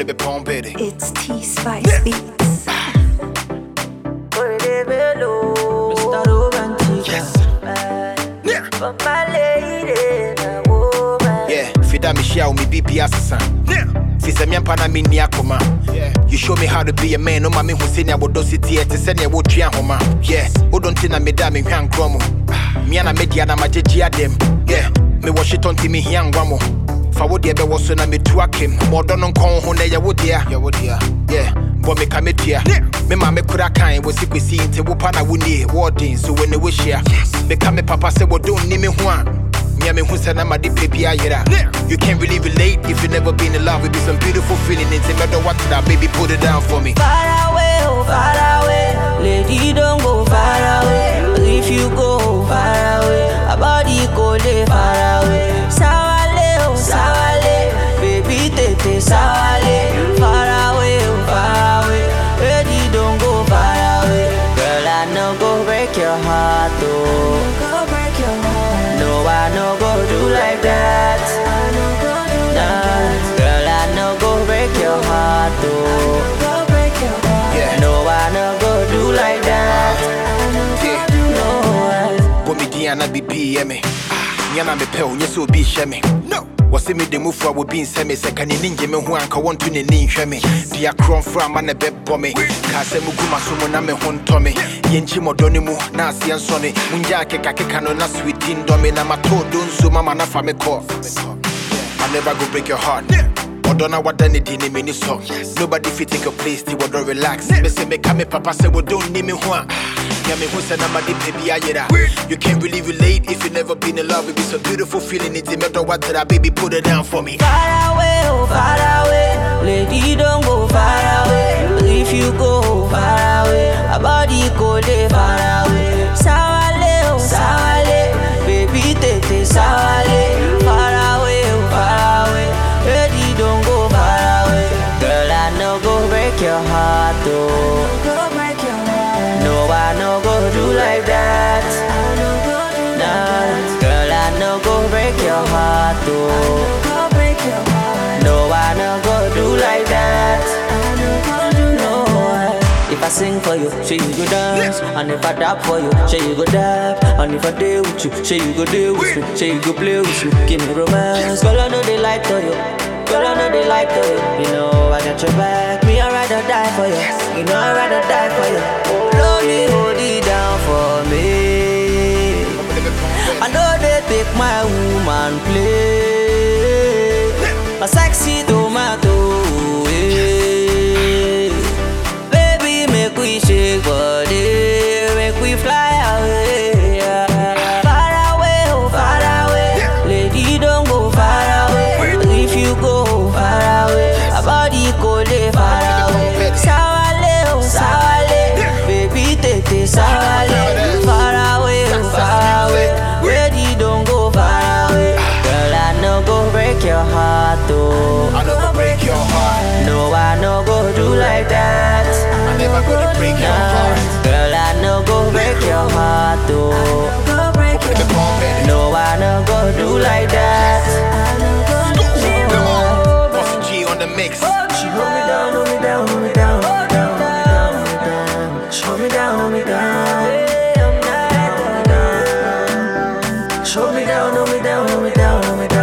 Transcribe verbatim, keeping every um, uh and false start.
flip it, pump it. It's T Spice Beats. Mister Romantic. Yes. Yeah. For my lady, my woman. Yeah. Fida Michelle, me B P assassin. Yeah. Fisa mi ampa na mi ni akoma. Yeah. You show me how to be a man. No mami hu senya wo dosity e te senya wo twa homa. Yeah. O don't think na me da me hwan kromo. Me na media na majeji adem. Yeah. Me wash it on ti me hian gwamo. Fa wo de be wo so na me tu akem. Mo do no nkon ho na ye wo dia. Ye wo dia. Yeah. Bo me ka me tua. Me ma me kura kan wo si kwesi nte wo pa na wo nie. Wording so when we share. Me ka me papa say wo don't ni me ho a. Me me hu say na ma de baby ayera. You can't really relate if you never been in love. It be some beautiful feeling in me do what that baby put it down for me. Far away, oh far away. Lady don't go far away. If you go far away, a body go lay far away. Sawale, oh sawale. Baby tete sawale. Far away, oh far away. Lady don't go far away. Girl, I no go break your heart, oh. Go break your heart. No, I no go do like that. I no go do nah. Girl, I no go break your heart, oh. Go break your heart. Yeah. No, I no go do like that. I no go do no. Bo me Diana B B me. Nyana me pe o nye so bi hye me. No. Wase me de mufu a wo bi nse me se kan ni nje me ho anka wonto ne ni hwe me. Dia kron fra ma ne bebbo me. Ka se mu guma so mo na me ho nto me. Ye nchi modo ni mu na ase enso ne. Munja keka keka no na sweet ndo me na matodo nso mama na fa me ko. I never go break your heart. Odona wadani dini mini so. Nobody fit take your place, ti wodo relax. Me say me ka me papa say wo don't need me ho a. Yeah, me who say na ma de baby ayera. You can't really relate if you never been in love. It be so beautiful feeling it me do what that baby put it down for me. Far away, oh far away. Lady don't go far away. If you go far away, a body go lay far away. Sawale, oh sawale. Baby tete sawale. Far away, oh far away. Lady don't go far away. Girl, I no go break your heart, oh. Go break your heart. No, I no go do like that. I no go do nah. Girl, I no go break your heart, oh. Go break your heart. No, I no go do like that. I no go do no. If I sing for you, say you go dance. And if I dap for you, say you go dap. And if I deal with you, say you go deal with me. Say you go play with me. Give me romance. Girl, I know they like to you. Girl, I know they like to you. You know I got your back. Me, I'd rather die for you. You know I'd rather die for you. Hold it, hold it down for me. I know they take my woman play. A sexy tomato, yeah. Baby, make we shake body, make we fly away, yeah. Far away, oh far away. Lady, don't go far away. If you go far away, a body go lay far away. Sawale, oh sawale. Baby, tete sawale. Far away, oh far away. Lady, don't go far away. Girl, I no go break your heart, oh. I no go break your heart. No, I no go do like that. I never gonna break your heart. Girl, I no go break your heart, oh. Flip it, pump it. No, I no go do like that. I no go do Come on. no. Boss G on the mix. She hold me down, hold me down, hold me down, hold me down, hold me down. She hold me down, hold me down. Hold me down. She hold me down, hold me down, hold me down, hold me down.